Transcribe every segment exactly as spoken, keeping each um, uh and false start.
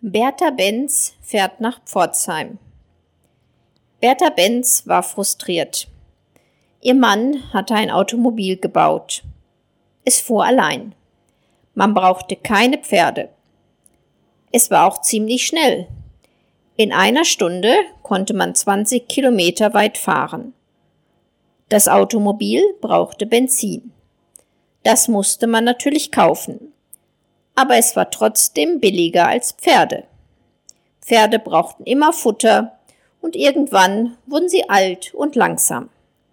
Bertha Benz fährt nach Pforzheim. Bertha Benz war frustriert. Ihr Mann hatte ein Automobil gebaut. Es fuhr allein. Man brauchte keine Pferde. Es war auch ziemlich schnell. In einer Stunde konnte man zwanzig Kilometer weit fahren. Das Automobil brauchte Benzin. Das musste man natürlich kaufen. Aber es war trotzdem billiger als Pferde. Pferde brauchten immer Futter und irgendwann wurden sie alt und langsam.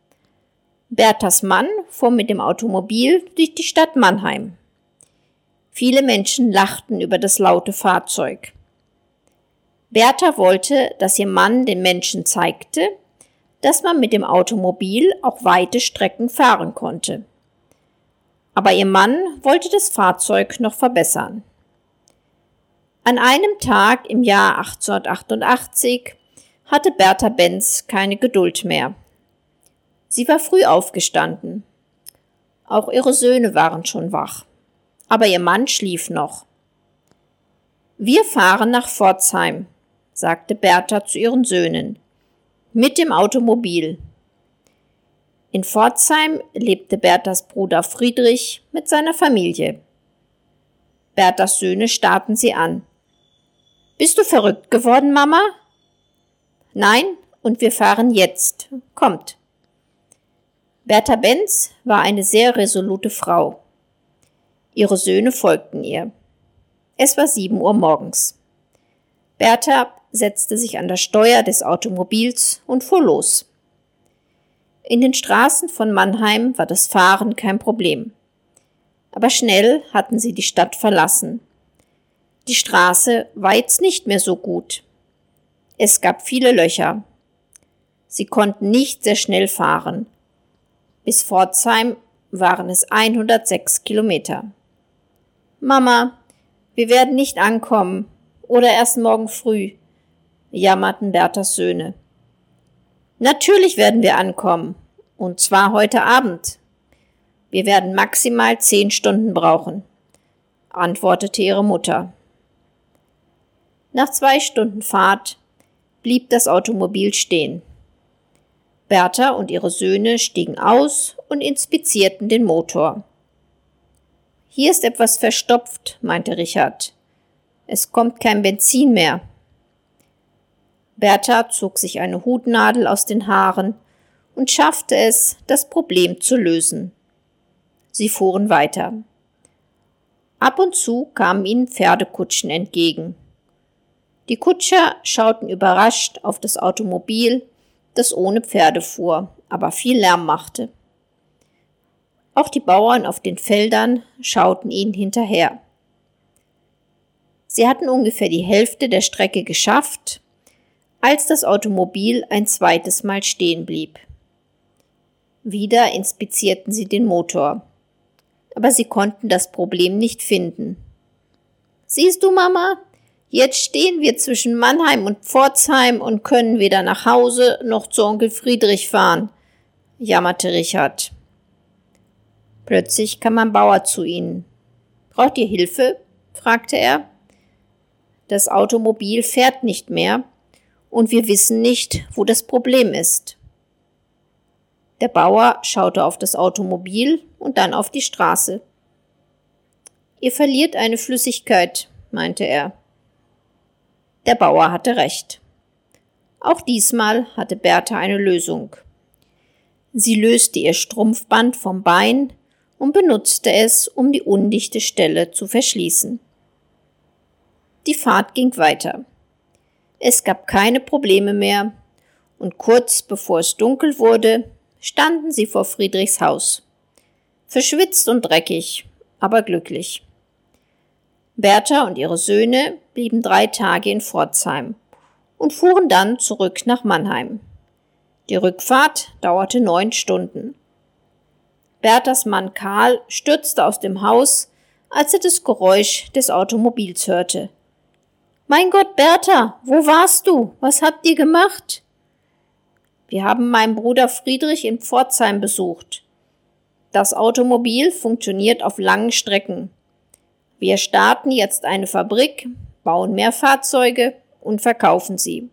Berthas Mann fuhr mit dem Automobil durch die Stadt Mannheim. Viele Menschen lachten über das laute Fahrzeug. Bertha wollte, dass ihr Mann den Menschen zeigte, dass man mit dem Automobil auch weite Strecken fahren konnte. Aber ihr Mann wollte das Fahrzeug noch verbessern. An einem Tag im Jahr achtzehnhundertachtundachtzig hatte Bertha Benz keine Geduld mehr. Sie war früh aufgestanden. Auch ihre Söhne waren schon wach. Aber ihr Mann schlief noch. »Wir fahren nach Pforzheim«, sagte Bertha zu ihren Söhnen, »mit dem Automobil.« In Pforzheim lebte Berthas Bruder Friedrich mit seiner Familie. Berthas Söhne starrten sie an. »Bist du verrückt geworden, Mama?« »Nein, und wir fahren jetzt. Kommt.« Bertha Benz war eine sehr resolute Frau. Ihre Söhne folgten ihr. Es war sieben Uhr morgens. Bertha setzte sich an das Steuer des Automobils und fuhr los. In den Straßen von Mannheim war das Fahren kein Problem. Aber schnell hatten sie die Stadt verlassen. Die Straße war jetzt nicht mehr so gut. Es gab viele Löcher. Sie konnten nicht sehr schnell fahren. Bis Pforzheim waren es hundertsechs Kilometer. »Mama, wir werden nicht ankommen oder erst morgen früh«, jammerten Berthas Söhne. »Natürlich werden wir ankommen, und zwar heute Abend. Wir werden maximal zehn Stunden brauchen«, antwortete ihre Mutter. Nach zwei Stunden Fahrt blieb das Automobil stehen. Bertha und ihre Söhne stiegen aus und inspizierten den Motor. »Hier ist etwas verstopft«, meinte Richard. »Es kommt kein Benzin mehr.« Bertha zog sich eine Hutnadel aus den Haaren und schaffte es, das Problem zu lösen. Sie fuhren weiter. Ab und zu kamen ihnen Pferdekutschen entgegen. Die Kutscher schauten überrascht auf das Automobil, das ohne Pferde fuhr, aber viel Lärm machte. Auch die Bauern auf den Feldern schauten ihnen hinterher. Sie hatten ungefähr die Hälfte der Strecke geschafft, als das Automobil ein zweites Mal stehen blieb. Wieder inspizierten sie den Motor, aber sie konnten das Problem nicht finden. »Siehst du, Mama, jetzt stehen wir zwischen Mannheim und Pforzheim und können weder nach Hause noch zu Onkel Friedrich fahren«, jammerte Richard. Plötzlich kam ein Bauer zu ihnen. »Braucht ihr Hilfe?« fragte er. »Das Automobil fährt nicht mehr und wir wissen nicht, wo das Problem ist.« Der Bauer schaute auf das Automobil und dann auf die Straße. »Ihr verliert eine Flüssigkeit«, meinte er. Der Bauer hatte recht. Auch diesmal hatte Bertha eine Lösung. Sie löste ihr Strumpfband vom Bein und benutzte es, um die undichte Stelle zu verschließen. Die Fahrt ging weiter. Es gab keine Probleme mehr, und kurz bevor es dunkel wurde, standen sie vor Friedrichs Haus. Verschwitzt und dreckig, aber glücklich. Bertha und ihre Söhne blieben drei Tage in Pforzheim und fuhren dann zurück nach Mannheim. Die Rückfahrt dauerte neun Stunden. Berthas Mann Karl stürzte aus dem Haus, als er das Geräusch des Automobils hörte. »Mein Gott, Bertha, wo warst du? Was habt ihr gemacht?« »Wir haben meinen Bruder Friedrich in Pforzheim besucht. Das Automobil funktioniert auf langen Strecken. Wir starten jetzt eine Fabrik, bauen mehr Fahrzeuge und verkaufen sie.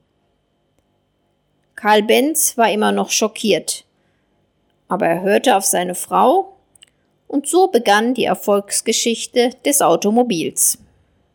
Karl Benz war immer noch schockiert, aber er hörte auf seine Frau und so begann die Erfolgsgeschichte des Automobils.